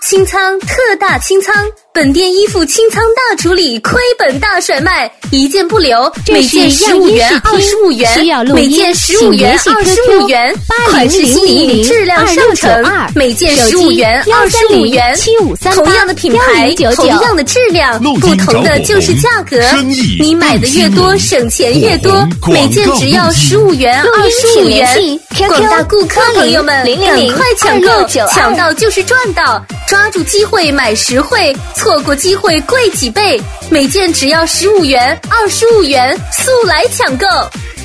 清仓特大清仓，本店衣服清仓大处理，亏本大甩卖，一件不留，每件15元、25元，每件15元、25元，款式新颖，质量上乘，每件15元、25元，同样的品牌，同样的质量，不同的就是价格。你买的越多，省钱越多，每件只要15元、25元。广大顾客朋友们，赶快抢购，抢到就是赚到，抓住机会买实惠，错过机会贵几倍，每件只要15元、25元，速来抢购！